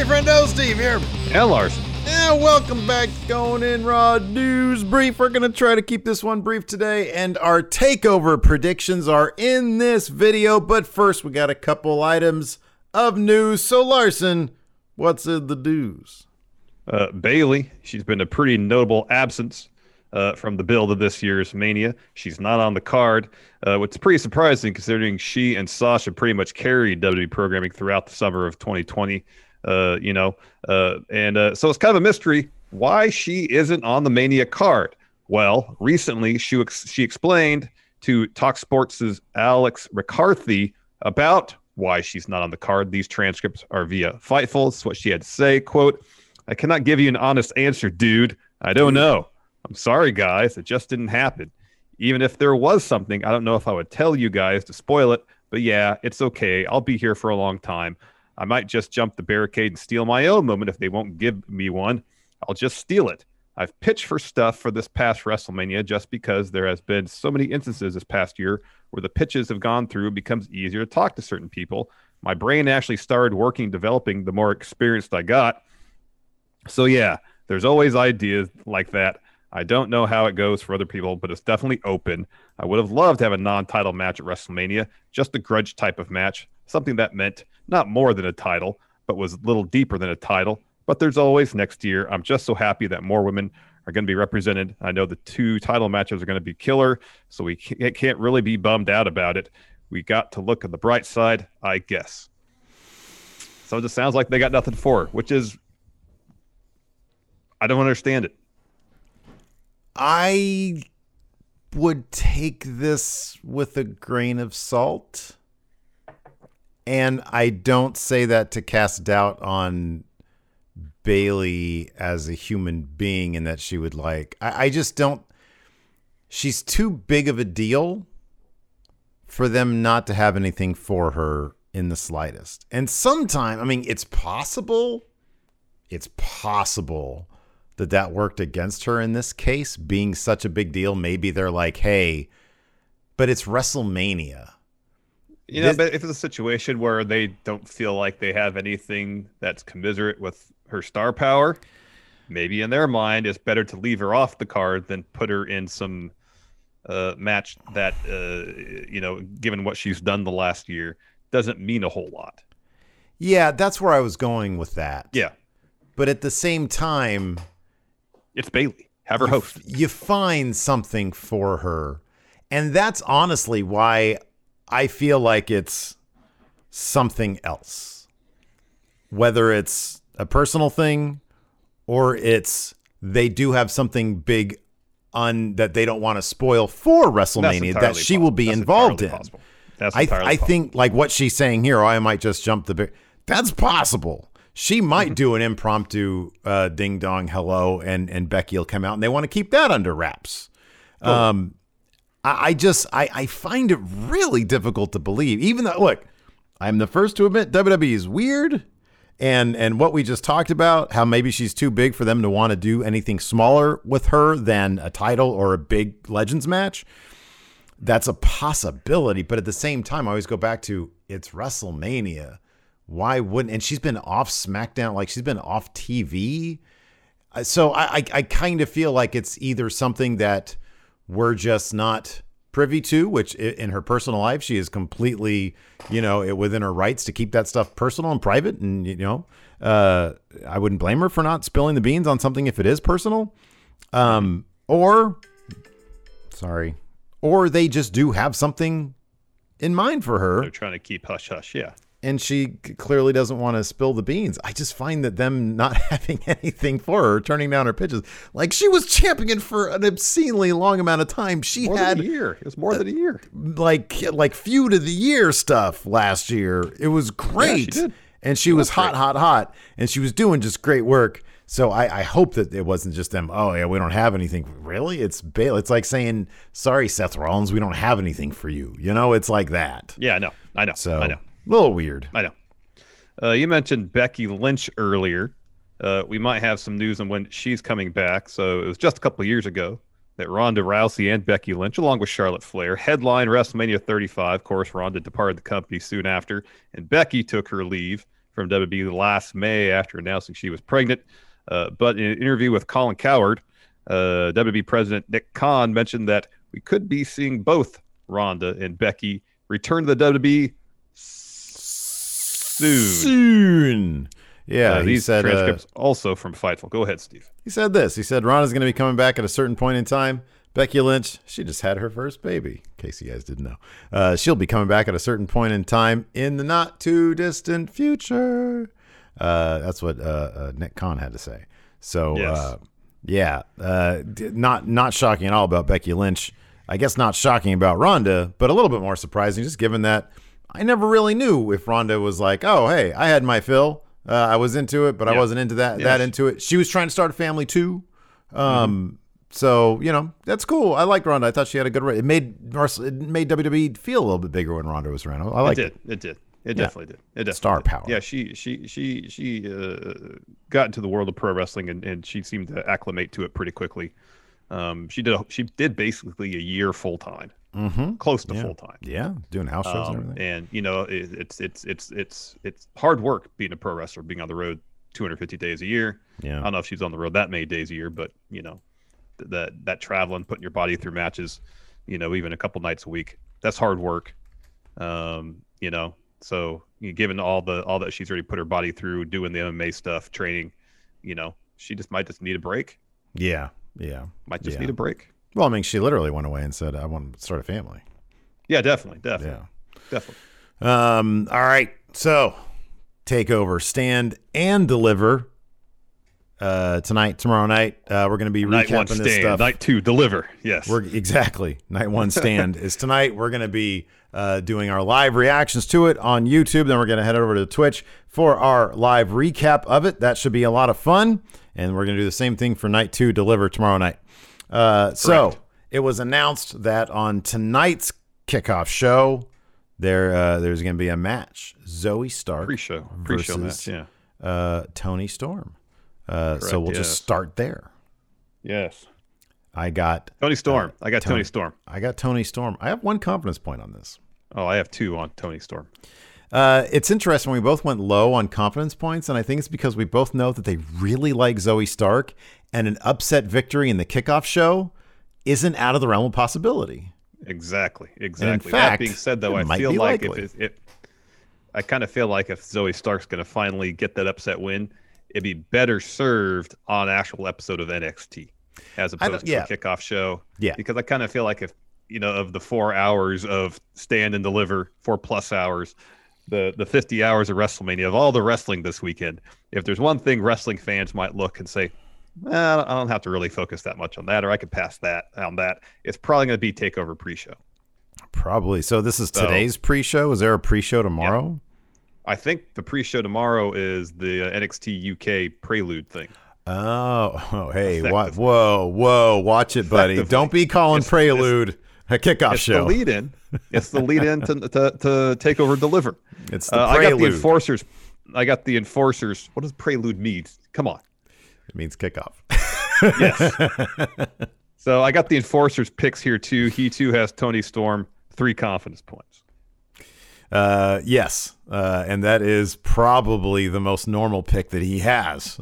friendo, Steve here. And Larson. And welcome back to Going In Raw News Brief. We're going to try to keep this one brief today, and our takeover predictions are in this video. But first, we got a couple items of news. So, Larson, what's in the news? Bayley, she's been a pretty notable absence from the build of this year's Mania. She's not on the card, which is pretty surprising considering she and Sasha pretty much carried WWE programming throughout the summer of 2020. So it's kind of a mystery why she isn't on the Mania card. Well, recently she explained to Talk Sports' Alex McCarthy about why she's not on the card. These transcripts are via Fightful. It's what she had to say. Quote, "I cannot give you an honest answer, dude. I don't know. I'm sorry, guys. It just didn't happen. Even if there was something, I don't know if I would tell you guys to spoil it. But yeah, it's okay. I'll be here for a long time. I might just jump the barricade and steal my own moment if they won't give me one. I'll just steal it. I've pitched for stuff for this past WrestleMania just because there has been so many instances this past year where the pitches have gone through. It becomes easier to talk to certain people. My brain actually started working, developing the more experienced I got. So yeah, there's always ideas like that. I don't know how it goes for other people, but it's definitely open. I would have loved to have a non-title match at WrestleMania, just a grudge type of match, something that meant not more than a title, but was a little deeper than a title. But there's always next year. I'm just so happy that more women are going to be represented. I know the 2 title matches are going to be killer, so we can't really be bummed out about it. We got to look at the bright side, I guess." So it just sounds like they got nothing for her, which is, I don't understand it. I would take this with a grain of salt. And I don't say that to cast doubt on Bayley as a human being and that she would I just don't. She's too big of a deal for them not to have anything for her in the slightest. And sometime, I mean, it's possible that worked against her in this case, being such a big deal. Maybe they're like, hey, but it's WrestleMania. But if it's a situation where they don't feel like they have anything that's commiserate with her star power, maybe in their mind it's better to leave her off the card than put her in some match that, given what she's done the last year, doesn't mean a whole lot. Yeah, that's where I was going with that. Yeah. But at the same time, it's Bayley. Have her host. You find something for her. And that's honestly why I feel like it's something else, whether it's a personal thing or it's they do have something big that they don't want to spoil for WrestleMania that she will be involved in. I think like what she's saying here, I might just jump the that's possible. She might do an impromptu ding dong hello and Becky will come out and they want to keep that under wraps. Oh. I find it really difficult to believe, even though, look, I'm the first to admit WWE is weird. And what we just talked about, how maybe she's too big for them to want to do anything smaller with her than a title or a big Legends match. That's a possibility. But at the same time, I always go back to it's WrestleMania. Why wouldn't? And she's been off SmackDown, like she's been off TV. So I kind of feel like it's either something that we're just not privy to, which in her personal life, she is completely, within her rights to keep that stuff personal and private. And, I wouldn't blame her for not spilling the beans on something if it is personal. Or they just do have something in mind for her. They're trying to keep hush hush. Yeah. And she clearly doesn't want to spill the beans. I just find that them not having anything for her, turning down her pitches, like she was championing for an obscenely long amount of time. She had a year. It was more than a year. Like feud of the year stuff last year. It was great. Yeah, she did. And she was hot. And she was doing just great work. So I hope that it wasn't just them. Oh yeah, we don't have anything. Really? It's Bayley. It's like saying, sorry, Seth Rollins, we don't have anything for you. It's like that. Yeah, I know. So, I know. A little weird. I know. You mentioned Becky Lynch earlier. We might have some news on when she's coming back. So it was just a couple of years ago that Ronda Rousey and Becky Lynch, along with Charlotte Flair, headlined WrestleMania 35. Of course, Ronda departed the company soon after, and Becky took her leave from WWE last May after announcing she was pregnant. But in an interview with Colin Cowherd, WWE President Nick Khan mentioned that we could be seeing both Ronda and Becky return to the WWE soon. Yeah, he these said transcripts also from Fightful. Go ahead, Steve. he said this. He said Ronda's going to be coming back at a certain point in time. Becky Lynch, she just had her first baby, in case you guys didn't know. She'll be coming back at a certain point in time in the not too distant future. That's what Nick Khan had to say. So, Yes. not shocking at all about Becky Lynch. I guess not shocking about Ronda, but a little bit more surprising, just given that I never really knew if Ronda was like, oh, hey, I had my fill. I was into it, but I wasn't into that into it. She was trying to start a family too. So, that's cool. I liked Ronda. I thought she had a good run. It made WWE feel a little bit bigger when Ronda was around. I liked it. It did. It definitely did. It definitely Star did. power. Yeah, she got into the world of pro wrestling and she seemed to acclimate to it pretty quickly. She did basically a year full time, close to full time. Yeah, doing house shows and everything. And it's hard work being a pro wrestler, being on the road 250 days a year. Yeah, I don't know if she's on the road that many days a year, but that traveling, putting your body through matches, even a couple nights a week, that's hard work. So given all that she's already put her body through, doing the MMA stuff, training, she might just need a break. Yeah. Might just need a break. Well, I mean, she literally went away and said, "I want to start a family." Yeah, definitely. All right. So, Takeover, Stand and Deliver. Tonight, tomorrow night, we're going to be Night recapping one, this Stand. stuff. Night two, Deliver. Yes. Exactly. Night one, Stand is tonight. We're going to be doing our live reactions to it on YouTube. Then we're going to head over to Twitch for our live recap of it. That should be a lot of fun. And we're going to do the same thing for Night 2, Deliver, tomorrow night. So it was announced that on tonight's kickoff show, there's going to be a match. Zoe Stark Pre-show versus match, yeah. Toni Storm. So we'll just start there. Yes. I got Toni Storm. I got Toni Storm. I got Toni Storm. I have one confidence point on this. Oh, I have two on Toni Storm. It's interesting. We both went low on confidence points, and I think it's because we both know that they really like Zoe Stark, and an upset victory in the kickoff show isn't out of the realm of possibility. Exactly. And in fact, that being said, though, I feel like I kind of feel like if Zoe Stark's going to finally get that upset win, it'd be better served on an actual episode of NXT as opposed to a kickoff show. Yeah. Because I kind of feel like if, of the 4 hours of Stand and Deliver, 4+ hours, the 50 hours of WrestleMania, of all the wrestling this weekend, if there's one thing wrestling fans might look and say, I don't have to really focus that much on that, or I could pass that on that, it's probably going to be TakeOver pre-show. Probably. So this is today's pre-show? Is there a pre-show tomorrow? Yeah. I think the pre-show tomorrow is the NXT UK Prelude thing. Oh, hey, whoa, watch it, buddy. Don't be calling Prelude a kickoff show. The lead-in. It's the lead-in to TakeOver Deliver. It's the Prelude. I got the enforcers. What does Prelude mean? Come on. It means kickoff. Yes. So I got the enforcers picks here too. He too has Toni Storm, 3 confidence points. Yes. And that is probably the most normal pick that he has.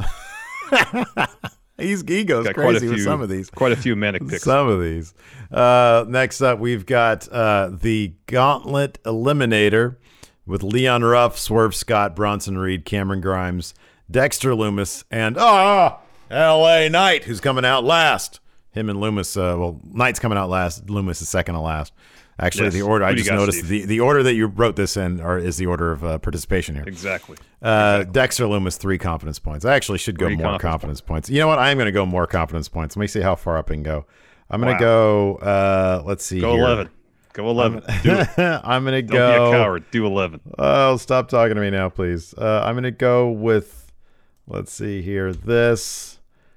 He goes crazy with some of these. Quite a few manic picks. Some of these. Next up, we've got the Gauntlet Eliminator with Leon Ruff, Swerve Scott, Bronson Reed, Cameron Grimes, Dexter Lumis, and LA Knight, who's coming out last. Him and Lumis, Knight's coming out last. Lumis is second to last. Actually, yes. The order, I just noticed the order that you wrote this in is the order of participation here. Exactly. Dexter Lumis, 3 confidence points. I actually should go more confidence points. You know what? I'm going to go more confidence points. Let me see how far up I can go. I'm going to go, let's see. Go here. 11. Go 11. Do it. I'm going to go. Don't be a coward. Do 11. Oh, stop talking to me now, please. I'm going to go with, let's see here. This.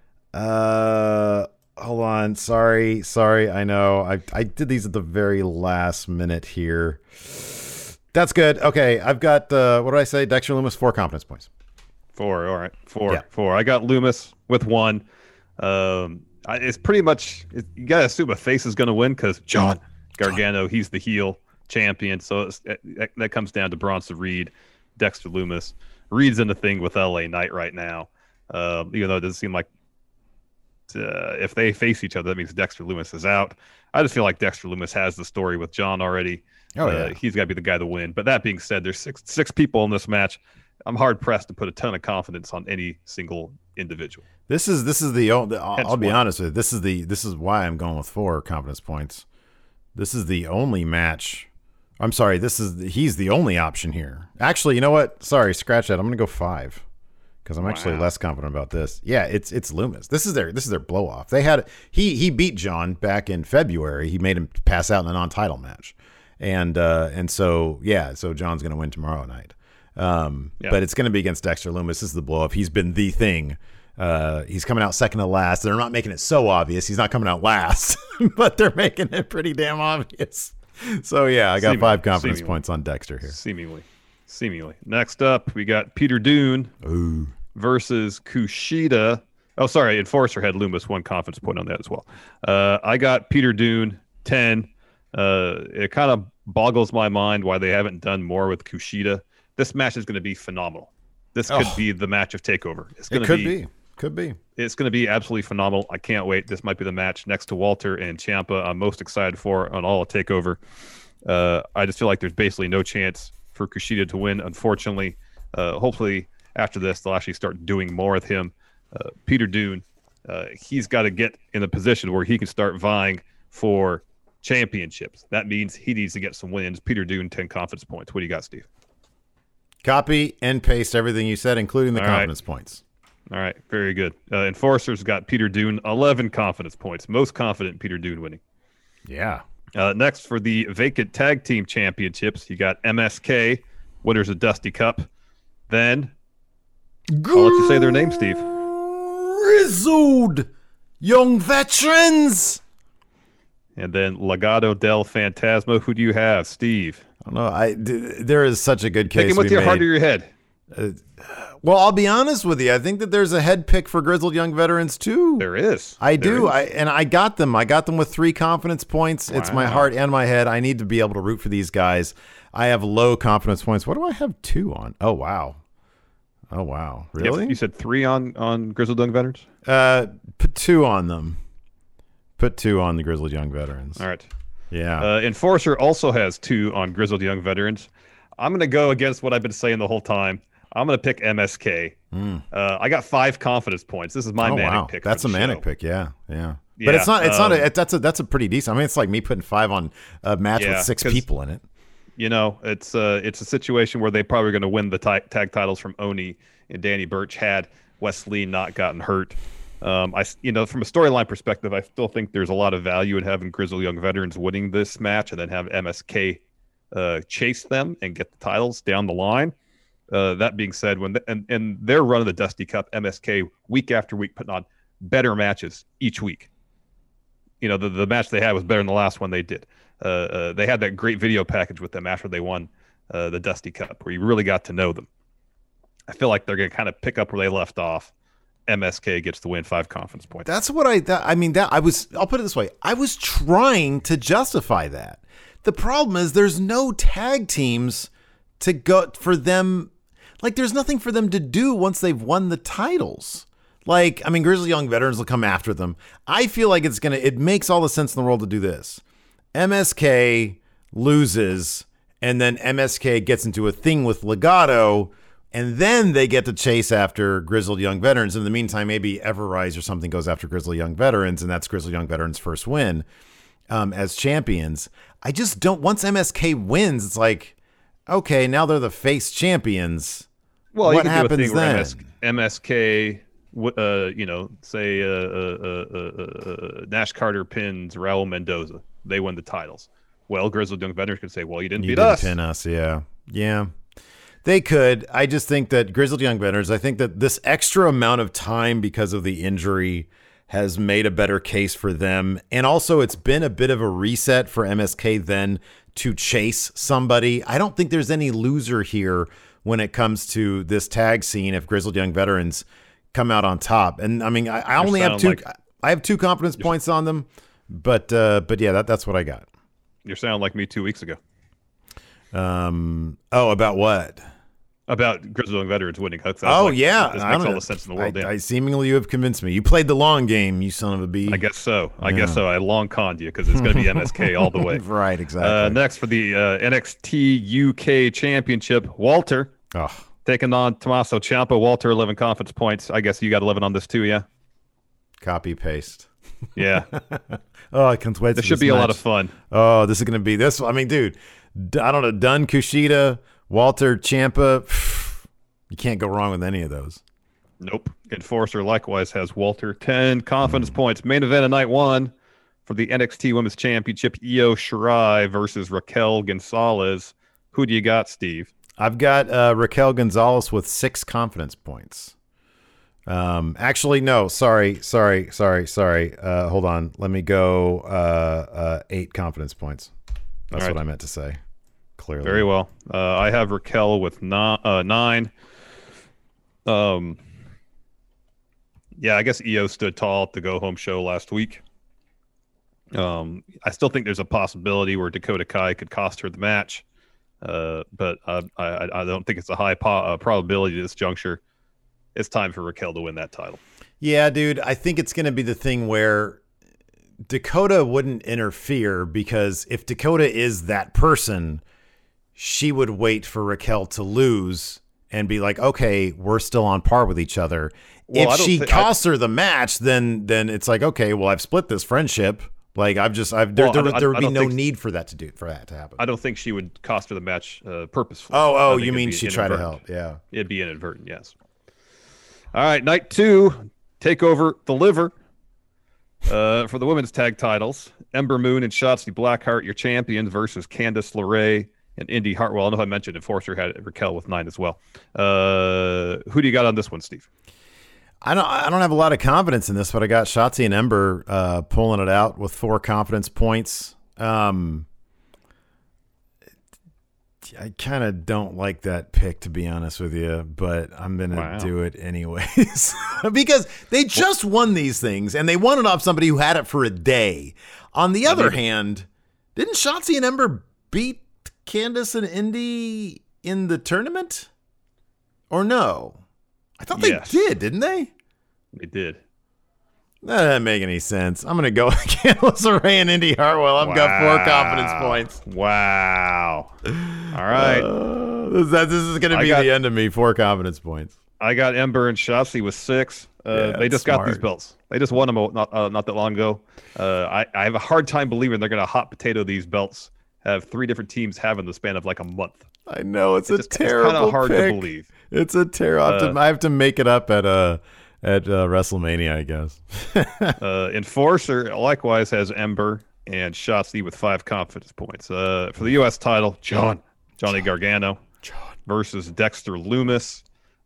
Hold on. Sorry. I know. I did these at the very last minute here. That's good. Okay. I've got, what did I say? Dexter Lumis, 4 confidence points. 4. All right. 4. I got Lumis with 1. It's pretty much, you got to assume a face is going to win because John Gargano, he's the heel champion. So that comes down to Bronson Reed, Dexter Lumis. Reed's in the thing with LA Knight right now. Even though it doesn't seem like if they face each other, that means Dexter Lumis is out. I just feel like Dexter Lumis has the story with John already. Oh, yeah. He's got to be the guy to win. But that being said, there's six people in this match. I'm hard pressed to put a ton of confidence on any single individual. This is the I'll be honest with you. This is why I'm going with 4 confidence points. This is the only match. I'm sorry. He's the only option here. Actually, you know what? Sorry, scratch that. I'm going to go 5 because I'm actually less confident about this. Yeah, it's Lumis. This is their blow off. He beat John back in February. He made him pass out in a non-title match, and so John's going to win tomorrow night. But it's going to be against Dexter Lumis. This is the blow off. He's been the thing. He's coming out second to last. They're not making it so obvious. He's not coming out last, but they're making it pretty damn obvious. So yeah, I got 5 confidence points on Dexter here. Seemingly. Next up, we got Peter Dune versus Kushida. Oh, sorry, Enforcer had Lumis 1 confidence point on that as well. I got Peter Dune 10. It kind of boggles my mind why they haven't done more with Kushida. This match is going to be phenomenal. This could be the match of TakeOver. Could be. It's going to be absolutely phenomenal. I can't wait. This might be the match next to Walter and Ciampa I'm most excited for on all of TakeOver. I just feel like there's basically no chance for Kushida to win, unfortunately. Hopefully, after this, they'll actually start doing more with him. Peter Dune, he's got to get in a position where he can start vying for championships. That means he needs to get some wins. Peter Dune, 10 confidence points. What do you got, Steve? Copy and paste everything you said, including the confidence points. All right, very good. Enforcer's got Peter Dune, 11 confidence points. Most confident Peter Dune winning. Yeah. Next, for the vacant tag team championships, you got MSK, winners of Dusty Cup. Then, I'll let you say their name, Steve. Grizzled Young Veterans. And then Legado del Fantasma. Who do you have, Steve? I don't know. There is such a good case. Pick him with your heart or your head. Well, I'll be honest with you. I think that there's a head pick for Grizzled Young Veterans too. There is. I do. I got them. I got them with 3 confidence points. Wow. It's my heart and my head. I need to be able to root for these guys. I have low confidence points. What do I have 2 on? Oh wow. Really? Yep. You said 3 on Grizzled Young Veterans? Put 2 on them. Put 2 on the Grizzled Young Veterans. All right. Yeah. Enforcer also has 2 on Grizzled Young Veterans. I'm going to go against what I've been saying the whole time. I'm going to pick MSK. I got 5 confidence points. This is my manic pick. That's a manic pick. Yeah. But it's not. That's a pretty decent. I mean, it's like me putting 5 on a match with 6 people in it. You know, it's a situation where they probably going to win the tag titles from Oni and Danny Burch had Wesley not gotten hurt. From a storyline perspective, I still think there's a lot of value in having Grizzled Young Veterans winning this match and then have MSK chase them and get the titles down the line. That being said, when in their run of the Dusty Cup, MSK week after week putting on better matches each week. You know, the match they had was better than the last one they did. They had that great video package with them after they won the Dusty Cup, where you really got to know them. I feel like they're going to kind of pick up where they left off. MSK gets the win, 5 confidence points. That's what I'll put it this way. I was trying to justify that. The problem is there's no tag teams to go for them. Like, there's nothing for them to do once they've won the titles. Like, I mean, Grizzly Young Veterans will come after them. I feel like it makes all the sense in the world to do this. MSK loses, and then MSK gets into a thing with Legado, and then they get to chase after Grizzled Young Veterans. In the meantime, maybe Everrise or something goes after Grizzled Young Veterans, and that's Grizzled Young Veterans' first win as champions. I just don't. Once MSK wins, it's like, okay, now they're the face champions. Well, what happens then? MSK, say Nash Carter pins Raul Mendoza. They win the titles. Well, Grizzled Young Veterans could say, well, you didn't beat us. Pin us, yeah. They could. I just think that Grizzled Young Veterans, I think that this extra amount of time because of the injury has made a better case for them. And also it's been a bit of a reset for MSK then to chase somebody. I don't think there's any loser here when it comes to this tag scene if Grizzled Young Veterans come out on top. And I mean, I only have 2. I have 2 confidence points on them, but yeah, that's what I got. You're sounding like me 2 weeks ago. About what? About Grizzled Young Veterans winning. Yeah, this makes all the sense in the world. I seemingly you have convinced me. You played the long game, you son of a bee. I guess so. I long conned you because it's going to be MSK all the way. Right, exactly. Next for the NXT UK Championship, Walter taking on Tommaso Ciampa. Walter 11 confidence points. I guess you got 11 on this too, yeah. Copy paste. Yeah. I can't wait. This should be a lot of fun. Oh, this is going to be this. I mean, dude, I don't know. Dunn, Kushida, Walter, Ciampa. You can't go wrong with any of those. Nope. Enforcer likewise has Walter 10 confidence points. Main event of night 1 for the NXT Women's Championship, Io Shirai versus Raquel Gonzalez. Who do you got, Steve? I've got Raquel Gonzalez with 6 confidence points. Actually, no. Sorry. Hold on. Let me go 8 confidence points. That's right. What I meant to say. Clearly. Very well. I have Raquel with 9. Yeah, I guess Io stood tall at the go-home show last week. I still think there's a possibility where Dakota Kai could cost her the match, but I don't think it's a high probability at this juncture. It's time for Raquel to win that title. Yeah, dude. I think it's going to be the thing where Dakota wouldn't interfere, because if Dakota is that person, she would wait for Raquel to lose and be like, okay, we're still on par with each other. Well, if she costs her the match, then it's like, okay, well, I've split this friendship. Like there would be no need for that to happen. I don't think she would cost her the match purposefully. Oh, you mean she tried to help? Yeah, it'd be inadvertent. Yes. All right, night 2, take over the liver for the women's tag titles. Ember Moon and Shotzi Blackheart, your champions, versus Candice LeRae and Indy Hartwell. I know I mentioned Enforcer had Raquel with 9 as well. Who do you got on this one, Steve? I don't have a lot of confidence in this, but I got Shotzi and Ember pulling it out with 4 confidence points. I kind of don't like that pick, to be honest with you, but I'm going to do it anyways. Because they just won these things, and they won it off somebody who had it for a day. On the other hand, didn't Shotzi and Ember beat Candice and Indy in the tournament? Or no? I thought they did, didn't they? They did. That doesn't make any sense. I'm going to go with Candice LeRae and Indy Hartwell. I've got 4 confidence points. Wow. All right. This is going to be the end of me. 4 confidence points. I got Ember and Shotzi with 6. They just got these belts. They just won them not that long ago. I have a hard time believing they're going to hot potato these belts. Have 3 different teams have in the span of like a month. I know. It's terrible kind of hard pick. to believe. It's a terrible. I have to make it up at WrestleMania, I guess. Enforcer likewise has Ember and Shotzi with 5 confidence points. For the U.S. title, Johnny Gargano versus Dexter Lumis.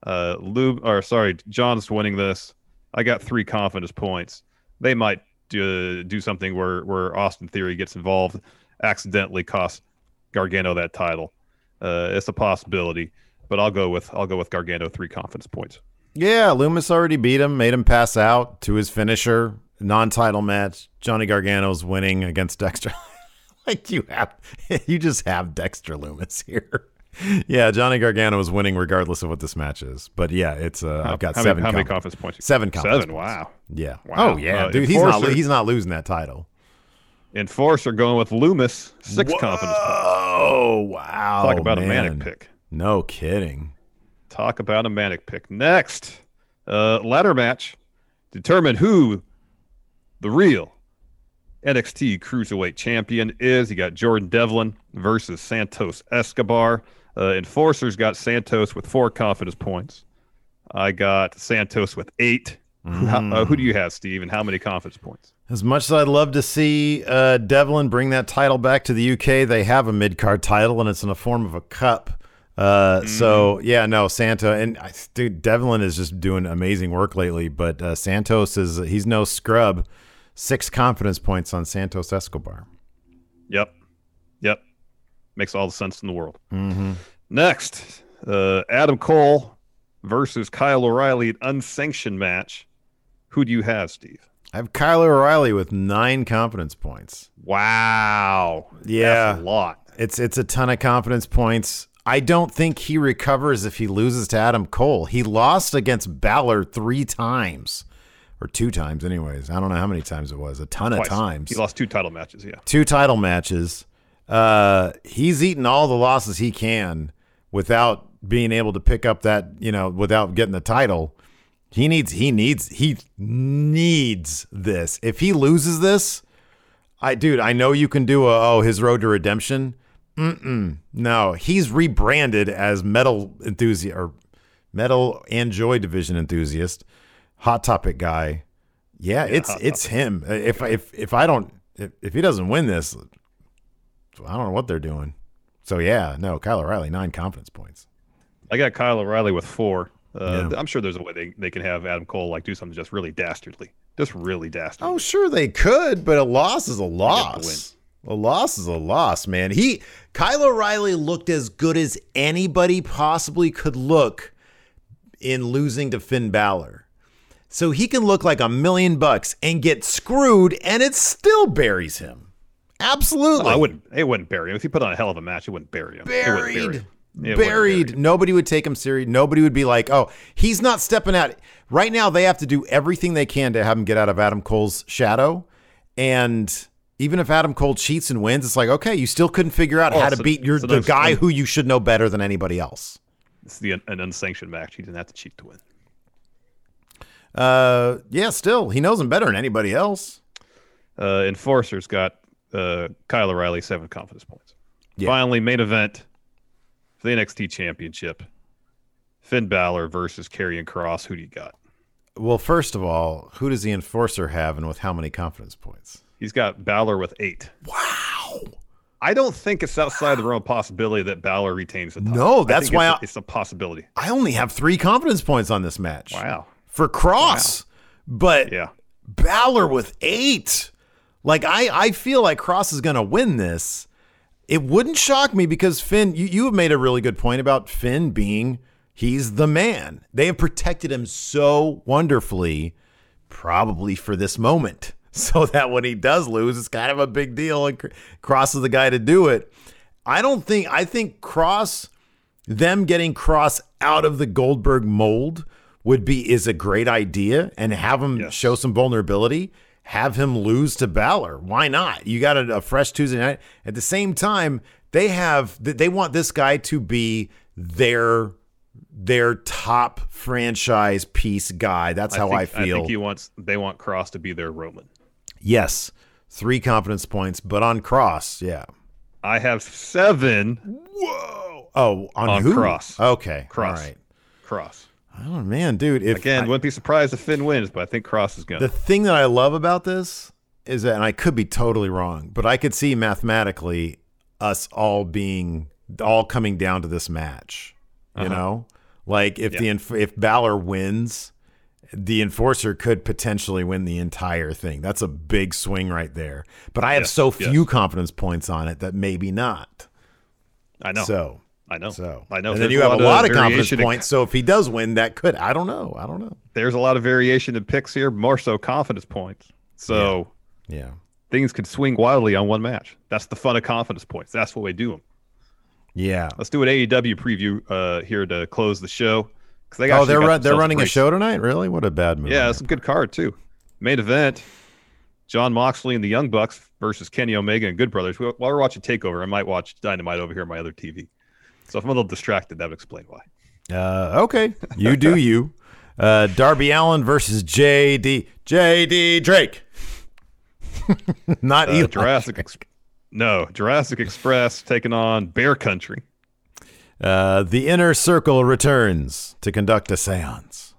John's winning this. I got 3 confidence points. They might do something where Austin Theory gets involved, accidentally cost Gargano that title. It's a possibility, but I'll go with Gargano 3 confidence points. Yeah, Lumis already beat him, made him pass out to his finisher. Non-title match. Johnny Gargano's winning against Dexter. You just have Dexter Lumis here. Yeah, Johnny Gargano is winning regardless of what this match is. But yeah, it's I've got 7. How many confidence points? 7 confidence. 7. Wow. Yeah. Wow. Oh yeah, dude. He's not losing that title. Enforcer going with Lumis, 6 confidence points. Oh wow! Talk about a manic pick. No kidding. Talk about a manic pick. Next, ladder match. Determine who the real NXT Cruiserweight Champion is. You got Jordan Devlin versus Santos Escobar. Enforcer's got Santos with 4 confidence points. I got Santos with 8. Who do you have, Steve, and how many confidence points? As much as I'd love to see Devlin bring that title back to the UK, they have a mid-card title, and it's in the form of a cup. So, yeah, no, dude, Devlin is just doing amazing work lately, but Santos he's no scrub. 6 confidence points on Santos Escobar. Yep. Makes all the sense in the world. Mm-hmm. Next, Adam Cole versus Kyle O'Reilly, an unsanctioned match. Who do you have, Steve? I have Kyle O'Reilly with 9 confidence points. Wow. Yeah. That's a lot. It's a ton of confidence points. I don't think he recovers if he loses to Adam Cole. He lost against Balor 3 times. Or 2 times anyways. I don't know how many times it was. A ton of times. He lost 2 title matches, yeah. 2 title matches. He's eaten all the losses he can without being able to pick up that, without getting the title. He needs this. If he loses this, I know you can do his road to redemption. No, he's rebranded as Metal Enthusiast or Metal and Joy Division Enthusiast. Hot Topic guy. Yeah, it's him. If he doesn't win this, I don't know what they're doing. So yeah, no, Kyle O'Reilly, 9 confidence points. I got Kyle O'Reilly with 4. I'm sure there's a way they can have Adam Cole do something just really dastardly. Just really dastardly. Oh, sure they could, but a loss is a loss. A loss is a loss, man. Kyle O'Reilly looked as good as anybody possibly could look in losing to Finn Balor. So he can look like $1 million and get screwed, and it still buries him. Absolutely. No, it wouldn't bury him. If he put on a hell of a match, it wouldn't bury him. Buried. Nobody would take him serious. Nobody would be like, oh, he's not stepping out. Right now, they have to do everything they can to have him get out of Adam Cole's shadow. And even if Adam Cole cheats and wins, it's like, okay, you still couldn't figure out how to beat the guy who you should know better than anybody else. It's an unsanctioned match. He didn't have to cheat to win. Yeah, still, he knows him better than anybody else. Enforcer's got Kyle O'Reilly 7 confidence points. Yeah. Finally, main event for the NXT Championship. Finn Balor versus Karrion Kross. Who do you got? Well, first of all, who does the Enforcer have and with how many confidence points? He's got Balor with 8. Wow. I don't think it's outside the realm of possibility that Balor retains the title. No, that's why it's a possibility. I only have 3 confidence points on this match. Wow. For Kross. Wow. But yeah. Balor with 8. Like, I feel like Kross is going to win this. It wouldn't shock me because Finn, you have made a really good point about Finn he's the man. They have protected him so wonderfully, probably for this moment, so that when he does lose, it's kind of a big deal, and Kross is the guy to do it. I think Kross, them getting Kross out of the Goldberg mold is a great idea, and have him show some vulnerability. Have him lose to Balor. Why not? You got a fresh Tuesday night. At the same time, they want this guy to be their top franchise piece guy. That's how I feel. I think they want Kross to be their Roman. Yes. 3 confidence points, but on Kross, yeah. I have 7. Whoa. Oh, on who? Kross. Okay. Kross. All right. Kross. Oh, man, dude. Wouldn't be surprised if Finn wins, but I think Kross is going to. The thing that I love about this is that, and I could be totally wrong, but I could see mathematically us all coming down to this match. You know? Like, if Balor wins, the Enforcer could potentially win the entire thing. That's a big swing right there. But I have few confidence points on it that maybe not. I know. I know. And then you have a lot of confidence points. So if he does win, that could. I don't know. There's a lot of variation in picks here, more so confidence points. So yeah. Things could swing wildly on one match. That's the fun of confidence points. That's what we do them. Yeah. Let's do an AEW preview here to close the show. They're running a show tonight? Really? What a bad move. Yeah, it's a good card too. Main event: Jon Moxley and the Young Bucks versus Kenny Omega and Good Brothers. While we're watching TakeOver, I might watch Dynamite over here on my other TV. So if I'm a little distracted, that would explain why. Okay. You do you. Darby Allin versus JD Drake. Not Eli. Jurassic Express taking on Bear Country. The Inner Circle returns to conduct a seance.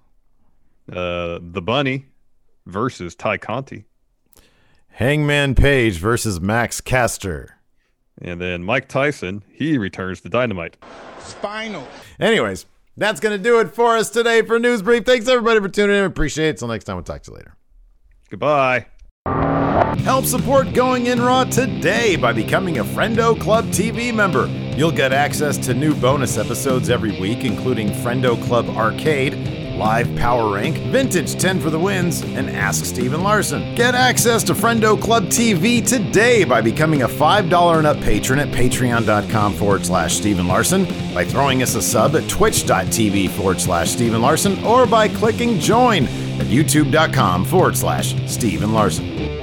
The Bunny versus Ty Conti. Hangman Page versus Max Caster. And then Mike Tyson, he returns to Dynamite. Spinal. Anyways, that's going to do it for us today for News Brief. Thanks, everybody, for tuning in. Appreciate it. Till next time, we'll talk to you later. Goodbye. Help support Going In Raw today by becoming a Friendo Club TV member. You'll get access to new bonus episodes every week, including Friendo Club Arcade, live power rank, vintage 10 for the wins, and Ask Steven Larson. Get access to Friendo Club TV today by becoming a $5 and up patron at patreon.com/Steven Larson, by throwing us a sub at twitch.tv/Steven Larson, or by clicking join at youtube.com/Steven Larson.